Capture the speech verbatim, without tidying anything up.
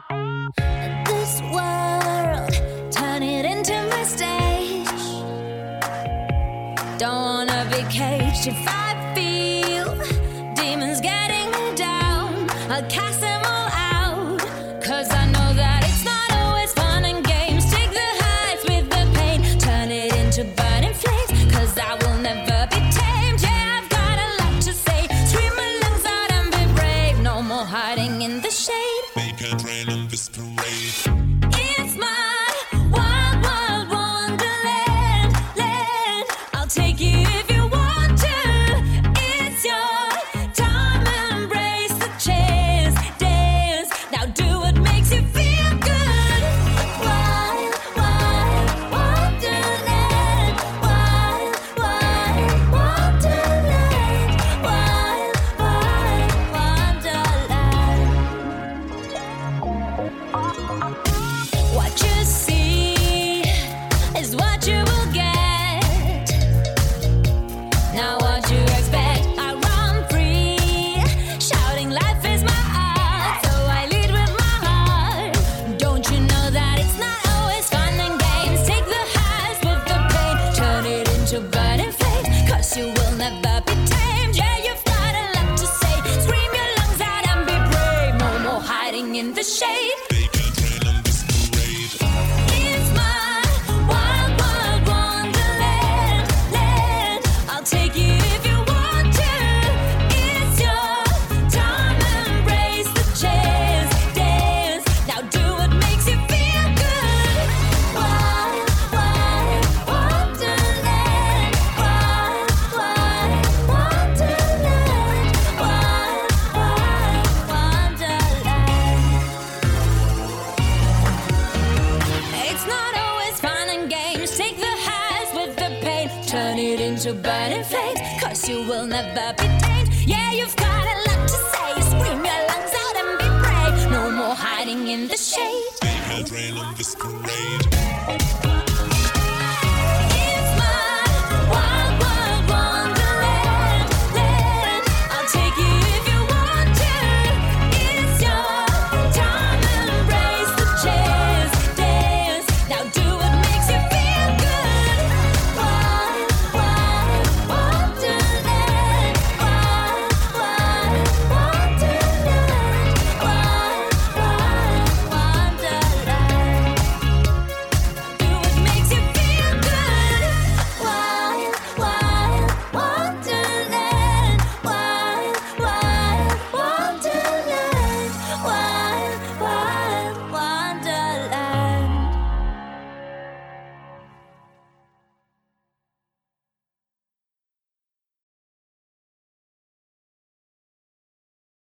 This world, turn it into my stage. Don't wanna be caged. If I feel demons getting me down, I'll cast them all out. Cause I know that it's not always fun and games. Take the highs with the pain, turn it into burning flames. Cause I will never be tamed. Yeah, I've got a lot to say. Scream my lungs out and be brave. No more hiding in the shade. Make it rain on this parade. It's my wild, wild wonderland, land. I'll take you if you want to. It's your time, embrace the chance, dance. Now do what makes you feel good. Wild, wild wonderland, wild, wild wonderland, wild, wild wonderland. What you see is what you will get. Now what you expect, I run free, shouting life is my art, so I lead with my heart. Don't you know that it's not always fun and games? Take the highs with the pain, turn it into burning flames. Cause you will never be tamed. Yeah, you've got a lot to say. Scream your lungs out and be brave. No more hiding in the shade. Make it rain on this parade. It's my wild, wild wonderland, land. I'll take you if you want to. It's your time, embrace the chance, dance. Now do what makes you feel good. Wild, wild wonderland, wild, wild wonderland, wild, wild wonderland. It's not always fun and games. Take the highs with the pain, turn it into burning flames. Cause you will never be tamed. Yeah, you've got